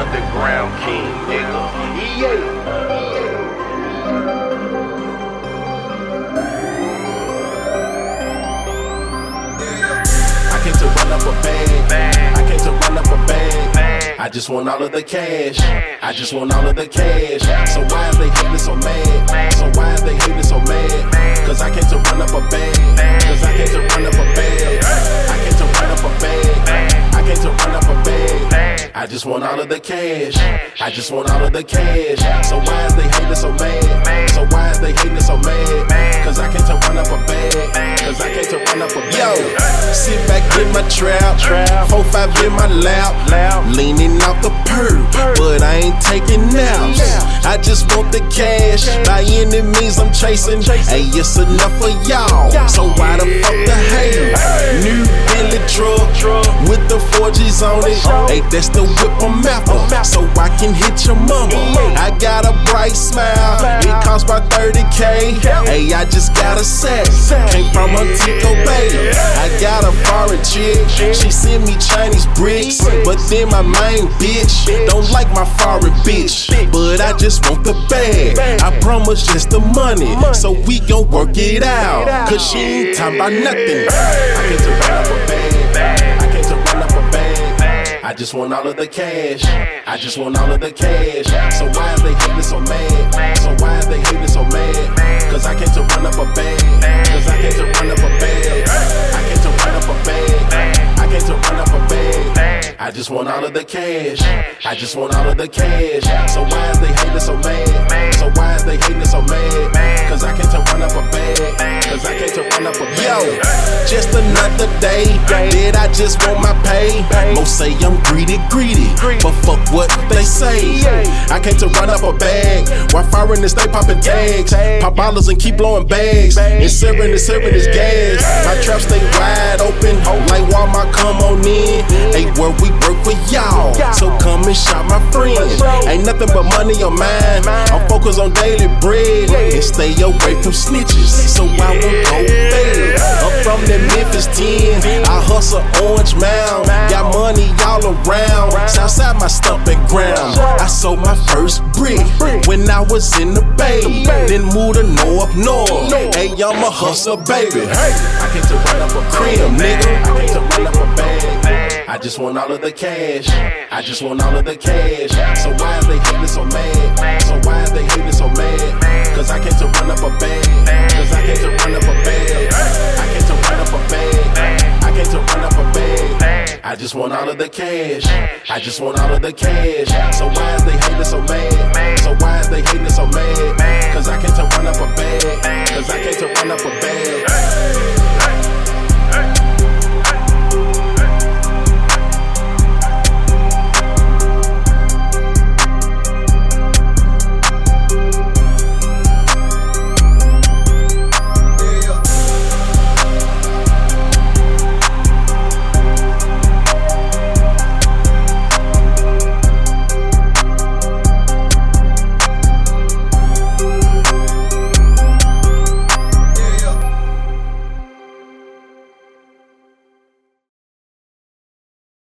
underground king, nigga. I came to run up a bag. I came to run up a bag. I just want all of the cash. I just want all of the cash. So why are they hating so mad? So why are they hating so mad? Cause I came to run up a bag. Cause I came to run up a bag. I came to run up a bag. I came to run up a bag. I just want all of the cash. I just want all of the cash. So why are they hating so mad? So why are they hating so mad? Cause I came to run up a bag. Cause I came to run up a bag. Yo, sit back in my trap, 4-5 in my lap, leaning out the perp, but I ain't taking naps. I just want the cash, by any means I'm chasing. Hey, it's enough for y'all, so why the fuck the hate? New Bentley truck with the 4Gs on it. Hey, that's the whip I'm after, so I can hit your mama. I got a bright smile, it costs about 30K. Hey, I just got a set, came from Montego Bay. I got a foreign chick, she send me Chinese bricks, but then my main bitch don't like my foreign bitch. But I just want the bag, I promise just the money, so we gon' work it out, cause she ain't talking about nothing. I came to run up a bag, I came to run up a bag. I just want all of the cash, I just want all of the cash. So why are they hating so mad? So why are they hating so mad? Cause I came to run up a bag. Cause I came to run up a bag. I came to run up a bag. I came to run up a bag. I just want all of the cash. I just want all of the cash. So why are they hating so mad? So why are they hating so mad? Cause I came to run up a bag. Cause I came to run up a bag. Yo, just another day. Did I just want my pay? Most say I'm greedy, but fuck what they say. I came to run up a bag while foreigners stay popping tags, pop bottles and keep blowing bags, and serving is gas. My trap stay wide open, like Walmart, come on in. Hey, where we work for y'all, so come and shop my friend. Ain't nothing but money on mine, I'm focused on daily bread, and stay away from snitches, so I won't go fed. I'm from the Memphis 10, I hustle Orange Mound, got money all around, Southside my stomping ground. I sold my first brick when I was in the Bay, then moved to North. Hey, I'm a hustler, baby. I came to run up a cream, nigga. I came to run up a bag. I just want all of the cash. I just want all of the cash. So why are they hating so mad? So why are they hating so mad? Cause I came to run up a bag. Cause I came to run up a bag. I came to run up a bag. I came to run up a bag. I just want all of the cash. I just want all of the cash. So why are they hating so mad? So why are they hating so mad? Cause I came to run up a bag. Cause I came to run up a bag.